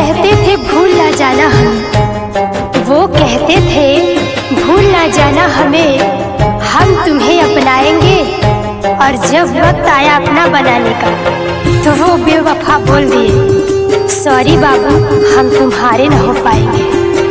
कहते थे भूल ना जाना हमें, वो कहते थे भूल ना जाना हमें, हम तुम्हें अपनाएंगे। और जब वक्त आया अपना बनाने का तो वो बेवफा बोल दिए, सॉरी बाबू हम तुम्हारे न हो पाएंगे।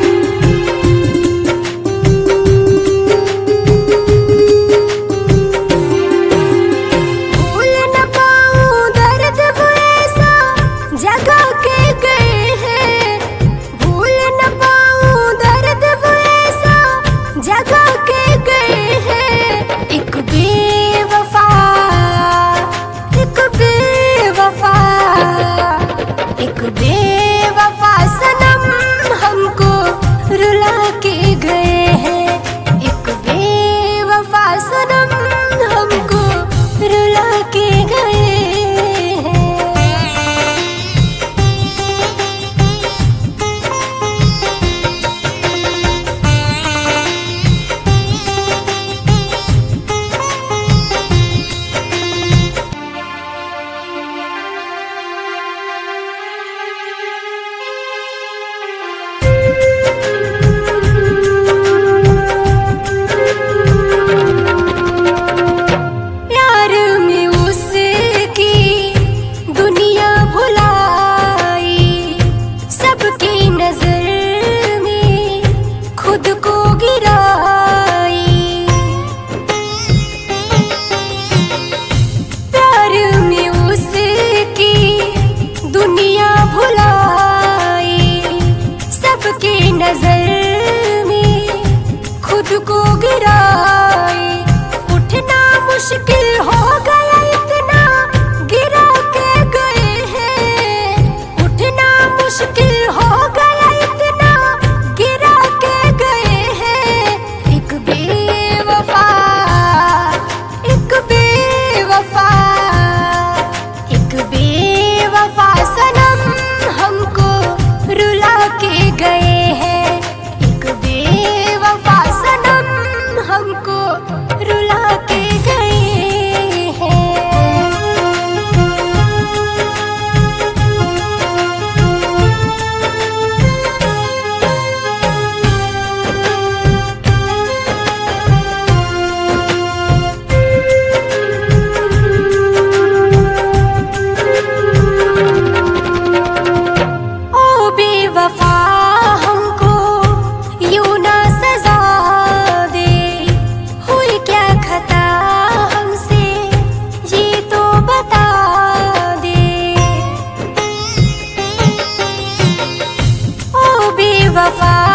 नजर में खुद को गिराए, उठना मुश्किल हो गया, इतना गिरा के गए हैं। उठना मुश्किल हो गया, इतना गिरा के गए हैं। एक बेवफा, एक बेवफा, एक बेवफा सनम हमको रुला के गए हैं। एक बेवफा सनम हमको रुला के गए हैं। ओ बेवफा हमको यूं ना सजा दे, हुई क्या खता हमसे ये तो बता दे। ओ बेवफा